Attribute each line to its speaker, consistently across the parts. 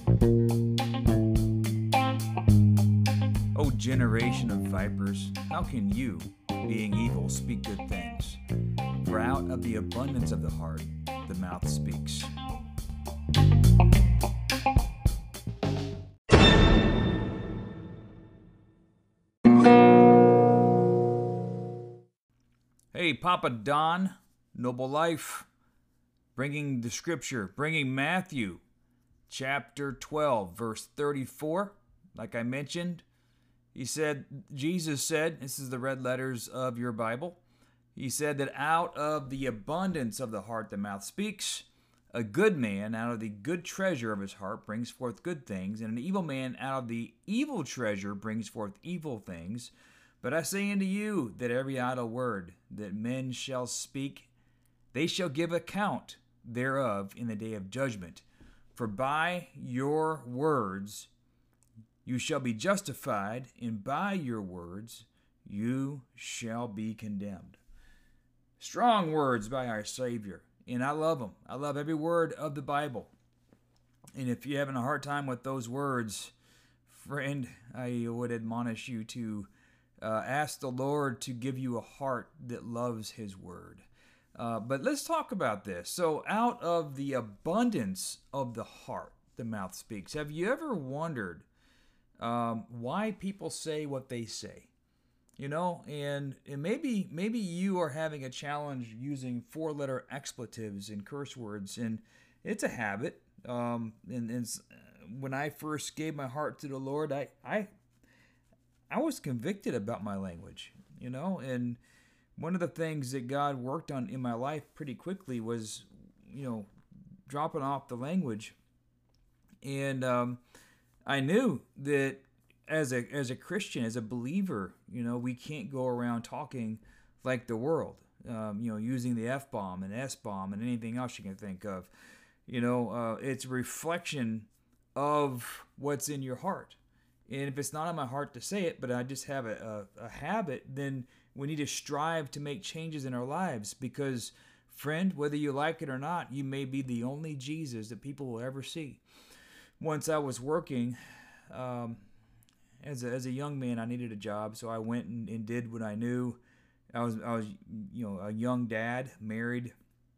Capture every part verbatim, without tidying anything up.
Speaker 1: O generation of vipers, how can you, being evil, speak good things? For out of the abundance of the heart, the mouth speaks. Hey, Papa Don, Noble Life, bringing the scripture, bringing Matthew chapter twelve, verse thirty-four. Like I mentioned, he said, Jesus said, this is the red letters of your Bible, he said that out of the abundance of the heart the mouth speaks. A good man out of the good treasure of his heart brings forth good things, and an evil man out of the evil treasure brings forth evil things. But I say unto you that every idle word that men shall speak, they shall give account thereof in the day of judgment. For by your words you shall be justified, and by your words you shall be condemned. Strong words by our Savior, and I love them. I love every word of the Bible. And if you're having a hard time with those words, friend, I would admonish you to uh, ask the Lord to give you a heart that loves His Word. Uh, but let's talk about this. So out of the abundance of the heart, the mouth speaks. Have you ever wondered um, why people say what they say? You know, and, and maybe maybe you are having a challenge using four-letter expletives and curse words, and it's a habit. Um, and, and when I first gave my heart to the Lord, I, I I was convicted about my language, you know, and one of the things that God worked on in my life pretty quickly was, you know, dropping off the language. And um, I knew that as a as a Christian, as a believer, you know, we can't go around talking like the world, um, you know, using the F-bomb and S-bomb and anything else you can think of. You know, uh, it's a reflection of what's in your heart. And if it's not in my heart to say it, but I just have a, a, a habit, then we need to strive to make changes in our lives because, friend, whether you like it or not, you may be the only Jesus that people will ever see. Once I was working, um, as a, as a young man, I needed a job, so I went and, and did what I knew. I was, I was, you know, a young dad, married.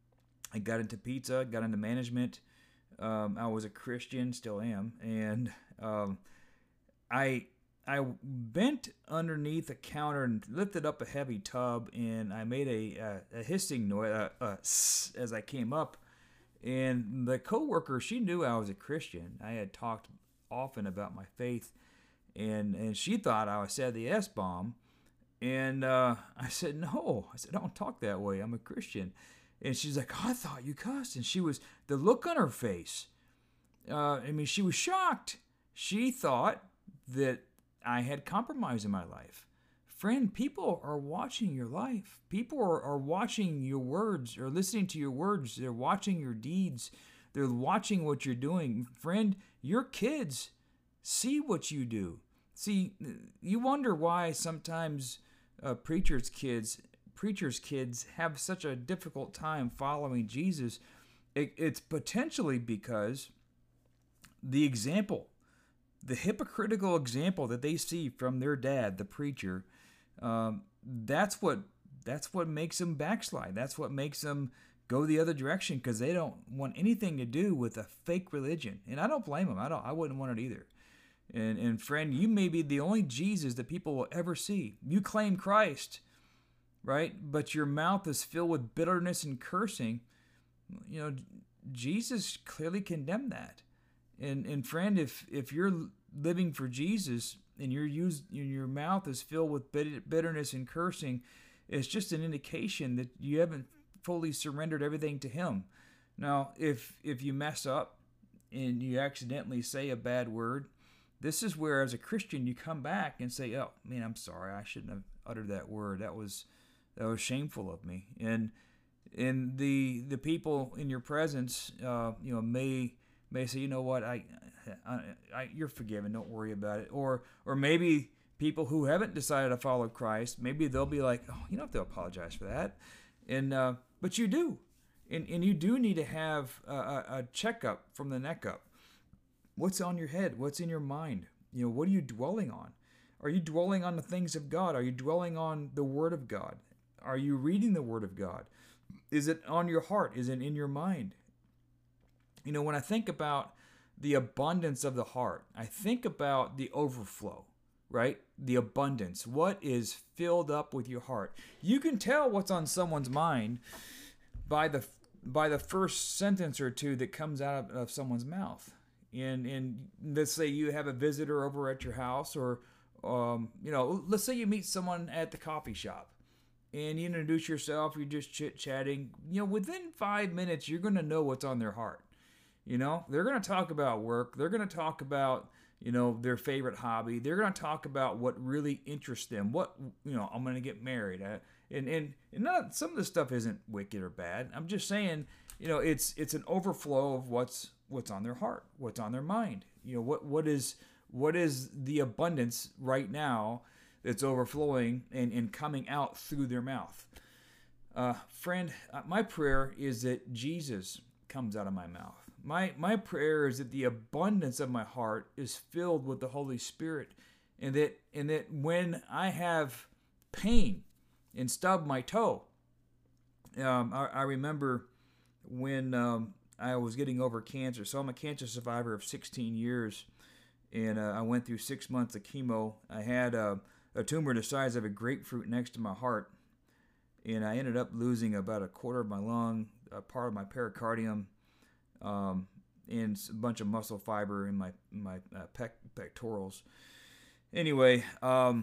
Speaker 1: I got into pizza, got into management. Um, I was a Christian, still am, and um, I I bent underneath a counter and lifted up a heavy tub, and I made a a, a hissing noise uh, uh, as I came up. And the coworker, she knew I was a Christian. I had talked often about my faith, and and she thought I said the S-bomb. And uh, I said, no. I said, I don't talk that way. I'm a Christian. And she's like, oh, I thought you cussed. And she was, the look on her face, uh, I mean, she was shocked. She thought that I had compromise in my life. Friend, people are watching your life. People are, are watching your words or listening to your words. They're watching your deeds. They're watching what you're doing. Friend, your kids see what you do. See, you wonder why sometimes uh, preachers' kids, preachers' kids have such a difficult time following Jesus. It, it's potentially because the example, the hypocritical example that they see from their dad, the preacher, um, that's what that's what makes them backslide. That's what makes them go the other direction because they don't want anything to do with a fake religion. And I don't blame them. I don't. I wouldn't want it either. And and friend, you may be the only Jesus that people will ever see. You claim Christ, right? But your mouth is filled with bitterness and cursing. You know, Jesus clearly condemned that. And and friend, if if you're living for Jesus and your use your mouth is filled with bitterness and cursing, it's just an indication that you haven't fully surrendered everything to Him. Now, if if you mess up and you accidentally say a bad word, this is where, as a Christian, you come back and say, "Oh, man, I'm sorry. I shouldn't have uttered that word. That was that was shameful of me." And and the the people in your presence, uh, you know, may may say, "You know what? I, I, I, you're forgiven. Don't worry about it." Or or maybe people who haven't decided to follow Christ, maybe they'll be like, "Oh, you don't have to apologize for that," and uh, but you do, and and you do need to have a, a checkup from the neck up. What's on your head? What's in your mind? You know, what are you dwelling on? Are you dwelling on the things of God? Are you dwelling on the Word of God? Are you reading the Word of God? Is it on your heart? Is it in your mind? You know, when I think about the abundance of the heart, I think about the overflow, right? The abundance. What is filled up with your heart? You can tell what's on someone's mind by the by the first sentence or two that comes out of, of someone's mouth. And and let's say you have a visitor over at your house, or um, you know, let's say you meet someone at the coffee shop, and you introduce yourself. You're just chit chatting. You know, within five minutes, you're going to know what's on their heart. You know, they're going to talk about work. They're going to talk about, you know, their favorite hobby. They're going to talk about what really interests them. What, you know, I'm going to get married. I, and and, and not, some of this stuff isn't wicked or bad. I'm just saying, you know, it's it's an overflow of what's what's on their heart, what's on their mind. You know, what what is what is the abundance right now that's overflowing and, and coming out through their mouth. Uh, friend, my prayer is that Jesus comes out of my mouth. My my prayer is that the abundance of my heart is filled with the Holy Spirit, and that and that when I have pain and stub my toe, um, I, I remember when um, I was getting over cancer. So I'm a cancer survivor of sixteen years, and uh, I went through six months of chemo. I had a, a tumor the size of a grapefruit next to my heart, and I ended up losing about a quarter of my lung, a part of my pericardium, um, and a bunch of muscle fiber in my my uh, pec, pectorals. Anyway, um,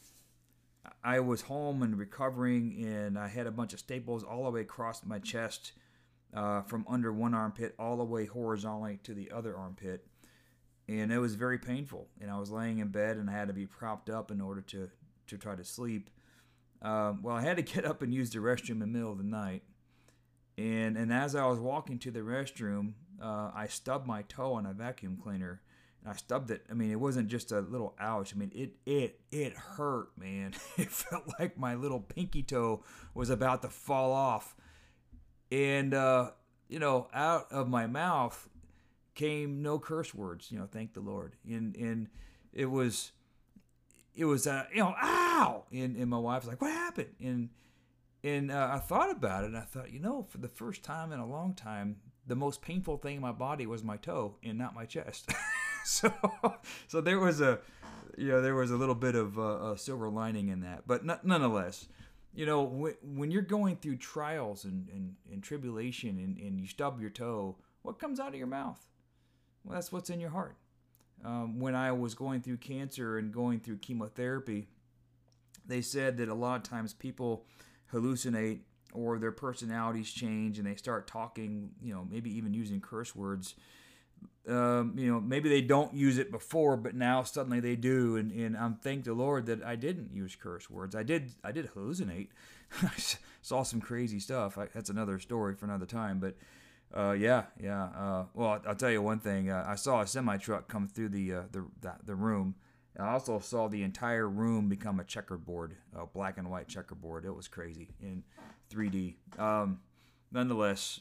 Speaker 1: I was home and recovering, and I had a bunch of staples all the way across my chest, uh, from under one armpit all the way horizontally to the other armpit, and it was very painful. And I was laying in bed, and I had to be propped up in order to to try to sleep. Um, well, I had to get up and use the restroom in the middle of the night. And and as I was walking to the restroom, uh, I stubbed my toe on a vacuum cleaner. And I stubbed it. I mean, it wasn't just a little ouch. I mean, it it it hurt, man. It felt like my little pinky toe was about to fall off. And, uh, you know, out of my mouth came no curse words, you know, thank the Lord. And and it was, it was, uh, you know, ow! And, and my wife was like, what happened? And And uh, I thought about it, and I thought, you know, for the first time in a long time, the most painful thing in my body was my toe and not my chest. so, so there was a, you know, there was a little bit of uh, a silver lining in that. But n- nonetheless, you know, when, when you're going through trials and, and, and tribulation, and, and you stub your toe, what comes out of your mouth? Well, that's what's in your heart. Um, when I was going through cancer and going through chemotherapy, they said that a lot of times people hallucinate, or their personalities change and they start talking, you know, maybe even using curse words. Um, you know, maybe they don't use it before, but now suddenly they do. And, and I'm thank the Lord that I didn't use curse words. I did I did hallucinate. I saw some crazy stuff. I, that's another story for another time. But uh, yeah, yeah. Uh, well, I'll tell you one thing. Uh, I saw a semi truck come through the uh, the, the the room. I also saw the entire room become a checkerboard, a black and white checkerboard. It was crazy in three D. Um, nonetheless,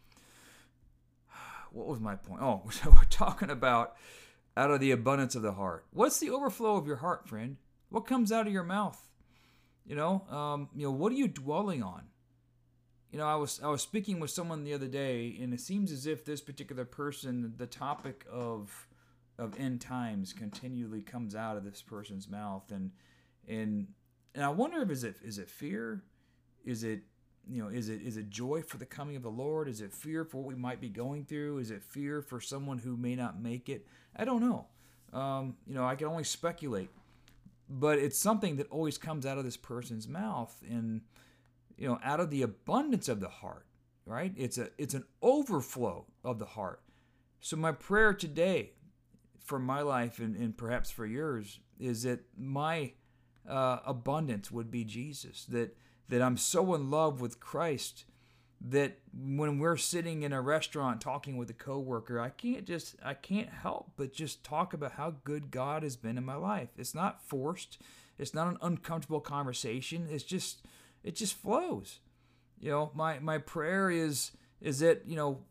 Speaker 1: what was my point? Oh, so we're talking about out of the abundance of the heart. What's the overflow of your heart, friend? What comes out of your mouth? You know, um, you know, what are you dwelling on? You know, I was I was speaking with someone the other day, and it seems as if this particular person, the topic of of end times continually comes out of this person's mouth, and and and I wonder if is it is it fear, is it you know is it is it joy for the coming of the Lord, is it fear for what we might be going through, is it fear for someone who may not make it? I don't know. Um, you know, I can only speculate, but it's something that always comes out of this person's mouth, and you know, out of the abundance of the heart, right? It's a it's an overflow of the heart. So my prayer today, for my life and, and perhaps for yours, is that my uh, abundance would be Jesus, that that I'm so in love with Christ that when we're sitting in a restaurant talking with a coworker, I can't just I can't help but just talk about how good God has been in my life. It's not forced. It's not an uncomfortable conversation. It's just it just flows. You know, my my prayer is is that, you know,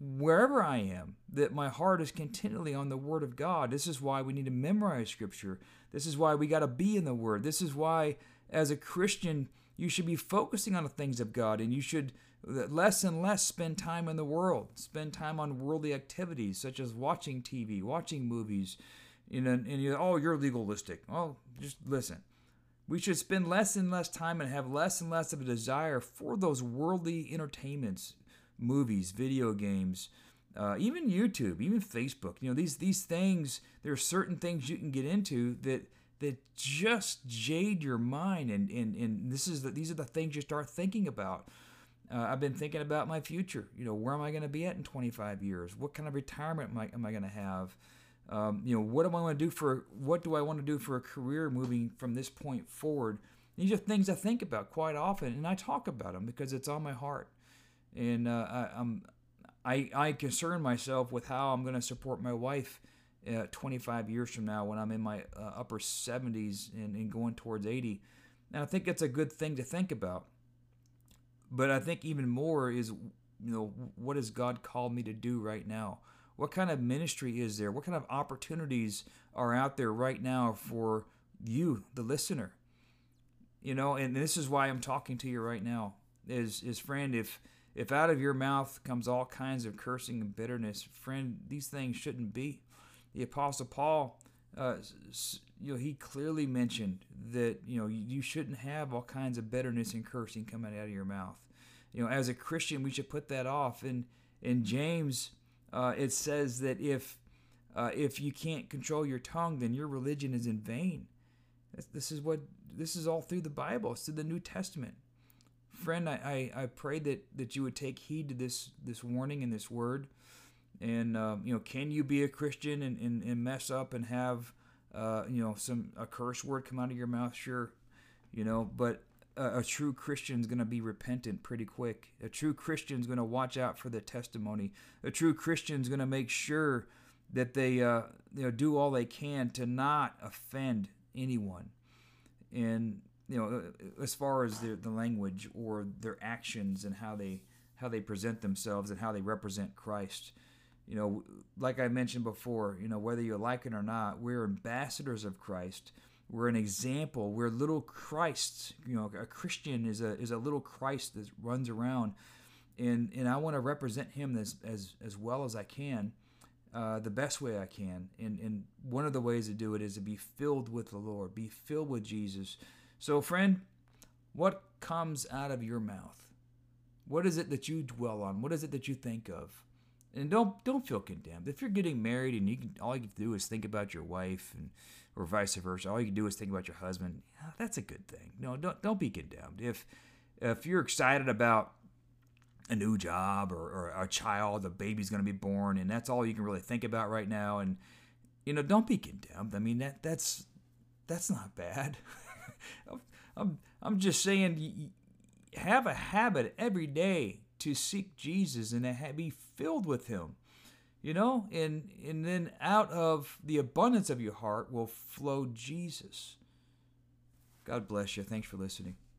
Speaker 1: wherever I am, that my heart is continually on the Word of God. This is why we need to memorize Scripture. This is why we got to be in the Word. This is why, as a Christian, you should be focusing on the things of God, and you should less and less spend time in the world, spend time on worldly activities such as watching T V, watching movies, you know, and you oh, you're legalistic. Oh, just listen. We should spend less and less time and have less and less of a desire for those worldly entertainments, movies, video games, uh, even YouTube, even Facebook. You know, these these things, there are certain things you can get into that that just jade your mind, and and, and this is the, these are the things you start thinking about. Uh, I've been thinking about my future. You know, where am I going to be at in twenty-five years? What kind of retirement am I, am I going to have? Um, you know, what do I want to do for, what do I want to do for a career moving from this point forward? These are things I think about quite often, and I talk about them because it's on my heart. And uh, I, I'm, I, I concern myself with how I'm going to support my wife uh, twenty-five years from now when I'm in my uh, upper seventies and, and going towards eighty. And I think it's a good thing to think about. But I think even more is, you know, what has God called me to do right now? What kind of ministry is there? What kind of opportunities are out there right now for you, the listener? You know, and this is why I'm talking to you right now. Is is friend, if if out of your mouth comes all kinds of cursing and bitterness, friend, these things shouldn't be. The Apostle Paul, uh, you know, he clearly mentioned that, you know, you shouldn't have all kinds of bitterness and cursing coming out of your mouth. You know, as a Christian, we should put that off. And in James, uh, it says that if uh, if you can't control your tongue, then your religion is in vain. This is what this is all through the Bible. It's through the New Testament. Friend, I, I, I pray that, that you would take heed to this this warning and this word. And um, you know, can you be a Christian and, and, and mess up and have uh, you know some a curse word come out of your mouth? Sure, you know, but a, a true Christian is going to be repentant pretty quick. A true Christian is going to watch out for the testimony. A true Christian is going to make sure that they uh, you know do all they can to not offend anyone. And you know, as far as the the language or their actions and how they how they present themselves and how they represent Christ. You know, like I mentioned before, you know, whether you like it or not, we're ambassadors of Christ. We're an example. We're little Christs. You know, a Christian is a is a little Christ that runs around, and and I want to represent him as as as well as I can, uh, the best way I can. And and one of the ways to do it is to be filled with the Lord, be filled with Jesus. So, friend, what comes out of your mouth? What is it that you dwell on? What is it that you think of? And don't don't feel condemned. If you're getting married and you can, all you can do is think about your wife, and or vice versa, all you can do is think about your husband. Yeah, that's a good thing. No, don't don't be condemned. If if you're excited about a new job or, or a child, a baby's going to be born, and that's all you can really think about right now, and you know, don't be condemned. I mean, that that's that's not bad. I'm I'm just saying, have a habit every day to seek Jesus and to be filled with him, you know, and and then out of the abundance of your heart will flow Jesus. God bless you. Thanks for listening.